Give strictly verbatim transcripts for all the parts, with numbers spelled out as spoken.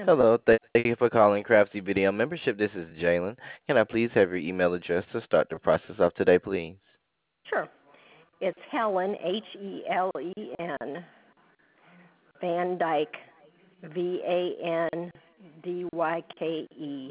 Hello, thank you for calling Craftsy Video Membership. This is Jalen. Can I please have your email address to start the process of today, please? Sure. It's Helen, H E L E N, Van Dyke, V A N D Y K E,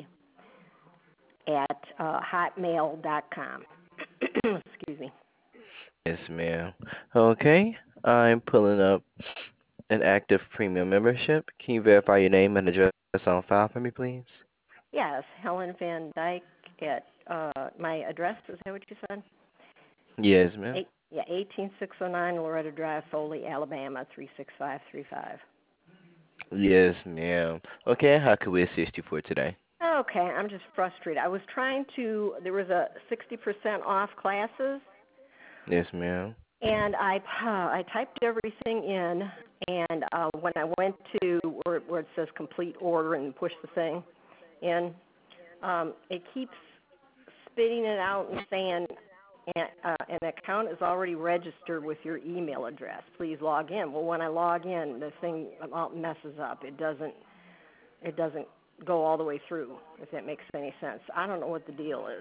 at uh, hotmail dot com. Excuse me. Yes, ma'am. Okay, I'm pulling up an active premium membership. Can you verify your name and address on file for me, please? Yes, Helen Van Dyke at uh, my address, is that what you said? Yes, ma'am. Eight, yeah, one eight six oh nine Loretta Drive, Foley, Alabama, three six five three five. Yes, ma'am. Okay, how can we assist you for today? Okay, I'm just frustrated. I was trying to, there was a sixty percent off classes, Yes, ma'am. and I I typed everything in, and uh, when I went to where, where it says complete order and push the thing in, um, it keeps spitting it out and saying an, uh, an account is already registered with your email address. Please log in. Well, when I log in, the thing about messes up. It doesn't it doesn't go all the way through. If that makes any sense, I don't know what the deal is.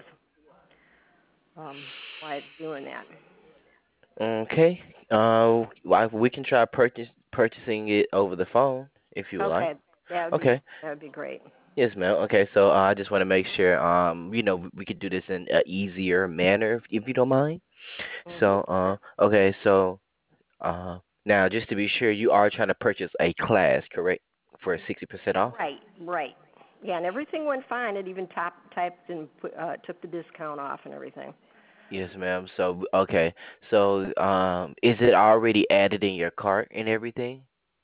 Um, why it's doing that. Okay. Uh, well, we can try purchase purchasing it over the phone if you would like. Okay, that would be Okay. that would be great. Yes, ma'am. Okay, so uh, I just want to make sure, um, you know, we could do this in an easier manner, if, if you don't mind. Mhm. So, uh, okay, so uh, now just to be sure, you are trying to purchase a class, correct, for sixty percent off? Right, right. Yeah, and everything went fine. It even top, typed and put, uh, took the discount off and everything. Yes, ma'am. So, okay, so um, is it already added in your cart and everything?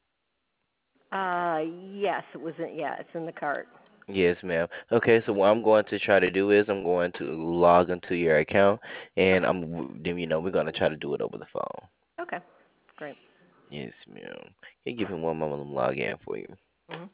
Uh, yes, it was. In, yeah, it's in the cart. Yes, ma'am. Okay, so what I'm going to try to do is I'm going to log into your account, and Okay. I'm then you know we're going to try to do it over the phone. Okay. Great. Yes, ma'am. Can you give me one moment? Let me log in for you. Mhm.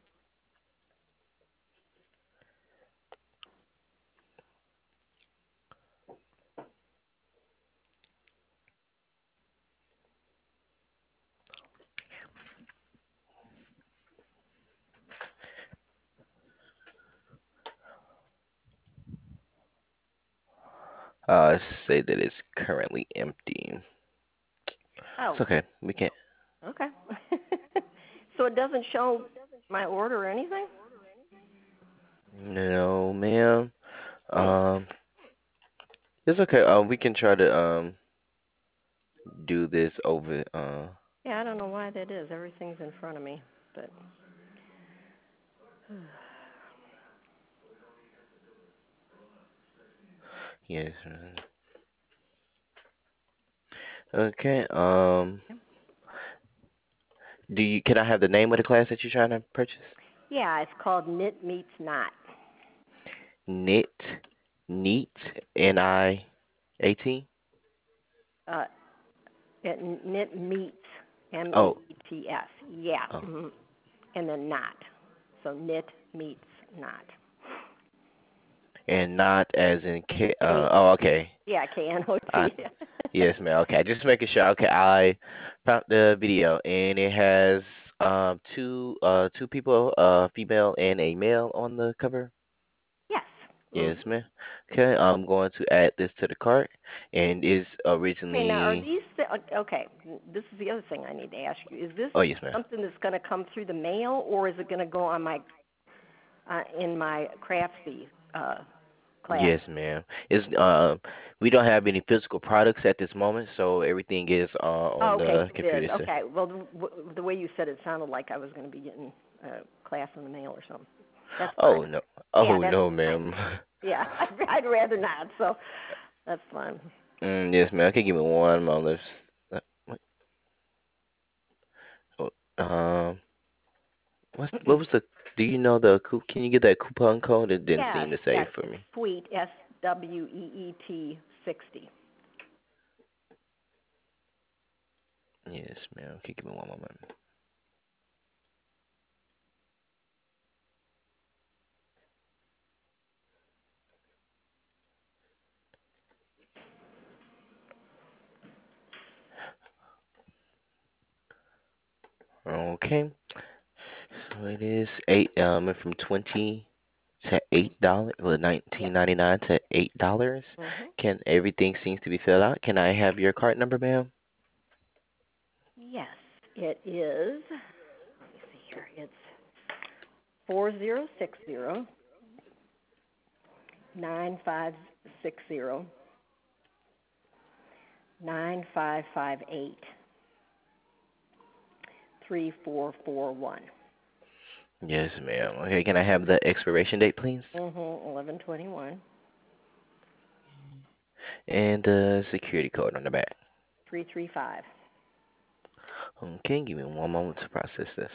Uh, say that it's currently empty. It's Oh. okay. We can't. Okay. So it doesn't show my order or anything. No, ma'am. Hmm. Um, it's okay. Uh, we can try to um do this over. Uh, Yeah, I don't know why that is. Everything's in front of me, but. yes. ma'am. Okay. Um, do you? Can I have the name of the class that you're trying to purchase? Yeah, it's called Knit Meets Knot. Knit, neat, N I A T. Uh, it, Knit Meets M E Oh, E T S. Yeah. oh, Hmm. And then knot. So Knit Meets Knot. and not as in K. K. Uh, oh, okay. Yeah, K N O I T. Yes, ma'am. Okay, just making sure. Okay, I found the video, and it has um two uh two people, uh female and a male on the cover. Yes. Yes, Hmm. ma'am. Okay, I'm going to add this to the cart, and is Okay, now are originally. these th- okay? This is the other thing I need to ask you. Is this Oh, yes, ma'am. something that's going to come through the mail, or is it going to go on my uh, in my Craftsy uh, class? Yes, ma'am. It's uh we don't have any physical products at this moment, so everything is uh on Oh, okay, the good. computer. So. Okay, well, the, w- the way you said it sounded like I was going to be getting a class in the mail or something. That's fine. Oh no. Yeah, Oh that's no, fine. ma'am. Yeah, I'd, I'd rather not. So that's fine. Mm, yes, ma'am. Okay, give me one moment. Uh, what? Oh, um. What what was the? Do you know the? coup- Can you get that coupon code? It didn't Yes, seem to say yes, it for it's me. sweet. S W E E T sixty. Yes, ma'am. Okay, give me one moment. Okay. It is eight. Um, went from twenty to eight dollars. Well, Yes. nineteen ninety nine to eight dollars. Mhm. Can everything seems to be filled out? Can I have your card number, ma'am? Yes, it is. Let me see here. It's four zero six zero nine five six zero nine five five eight three four four one. Yes, ma'am. Okay. Can I have the expiration date, please? Mhm. Eleven twenty one And the security code on the back. three three five. Okay. Give me one moment to process this.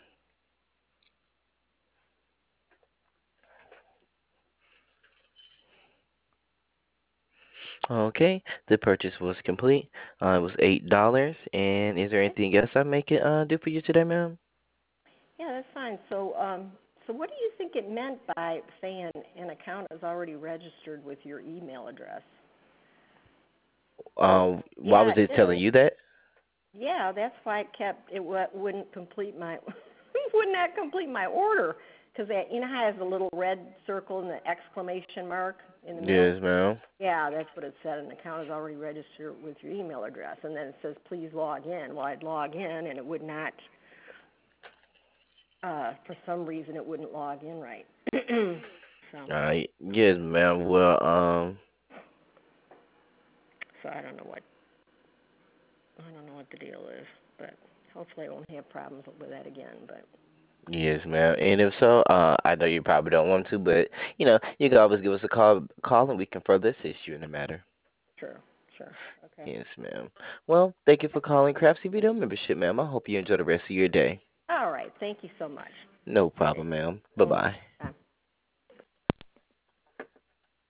Okay, the purchase was complete. Uh, it was eight dollars. And is there Okay. anything else I make it uh, do for you today, ma'am? Yeah, that's fine. So, um, so what do you think it meant by saying an account is already registered with your email address? So, Um, why yeah, was it it telling is. you that? Yeah, that's why it kept it w- wouldn't complete my would not complete my order because that you know how it has a little red circle and the exclamation mark in the middle. Yes, ma'am. Yeah, that's what it said. An account is already registered with your email address, and then it says please log in. Well, I'd log in, and it would not. Uh, for some reason, it wouldn't log in right. so, Uh, yes, ma'am. Well, um, so I don't know what I don't know what the deal is, but hopefully I won't have problems with that again. But yes, ma'am. And if so, uh, I know you probably don't want to, but you know, you can always give us a call, call, and we can further assist you in the matter. sure, sure, okay. Yes, ma'am. Well, thank you for calling Craftsy Video Membership, ma'am. I hope you enjoy the rest of your day. All right, thank you so much. No Okay. problem, ma'am. Bye Mhm. bye.